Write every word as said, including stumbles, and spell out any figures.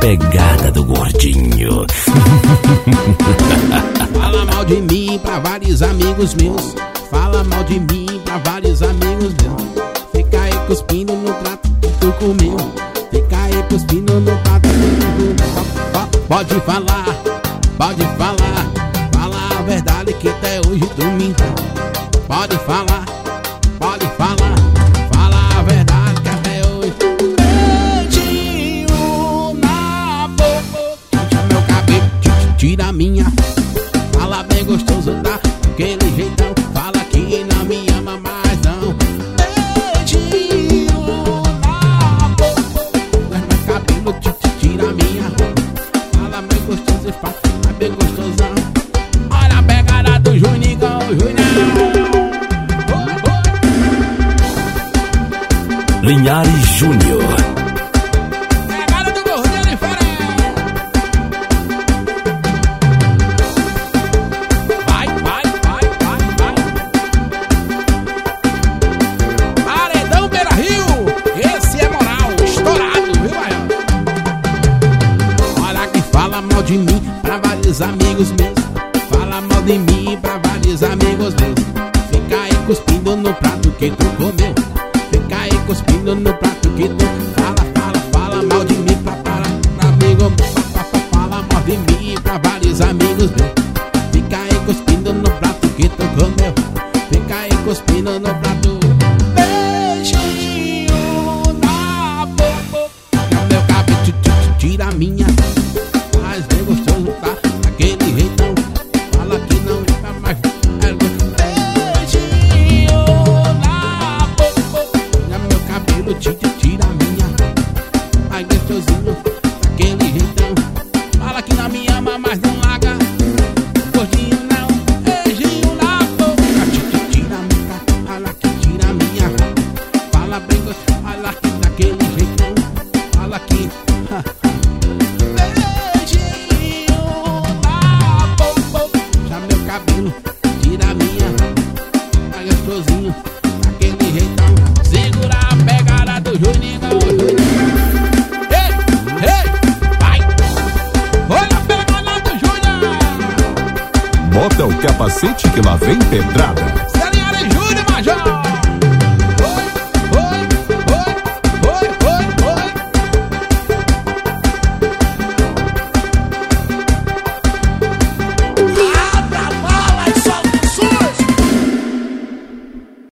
pegada do gordinho. Fala mal de mim pra vários amigos meus. Fala mal de mim pra vários amigos meus. Fica aí cuspindo no prato que tu comeu. Fica aí cuspindo no prato que tu comeu. Pode falar, pode falar. Fala a verdade que até hoje tu me engana. Pode falar, pode falar. Fala a verdade que até hoje. Beijinho na boca. Tira meu cabelo, tira a minha. Fala bem gostoso, tá? Aquele jeitão. Fala que não me ama mais não. Beijinho na boca. Meu cabelo, tira a minha. Fala bem gostoso e fala bem gostosão. Olha a pegada do Junigão, Junigão. Linhares Júnior. Pegada do gordinho diferente. Vai, vai, vai, vai, vai. Paredão Beira Rio. Esse é moral, estourado, viu, Baiano? Olha que fala mal de mim pra vários amigos meus. Fala mal de mim pra vários amigos meus. Fica aí cuspindo no prato que tu comeu. Fica aí cuspindo no prato que tu fala, fala, fala mal de mim pra para pra amigo meu. Fala mal de mim pra vários amigos meus. Fica aí cuspindo no prato que tu comeu. Fica aí cuspindo no prato. Beijinho na boca. Meu cabelo, tira a minha. Faz bem gostoso, tá? Aquele jeitão. Fala que não é mais. Beijinho na boca. Meu cabelo, tira a minha. Ai gostosinho, aquele jeitão. Fala que não me ama, mas não larga. Gordinho não, beijinho na boca. Tira a minha, fala que tira a minha. Fala bem gostoso, fala que daquele jeitão. Fala que beijinho na boca. Já meu cabelo, tira a minha. Ai gostosinho, daquele jeitão. Segura a pegada do Junigão, Junigão. Ei, ei, vai. Olha a pegada do Junigão. Bota o capacete que lá vem pedrada.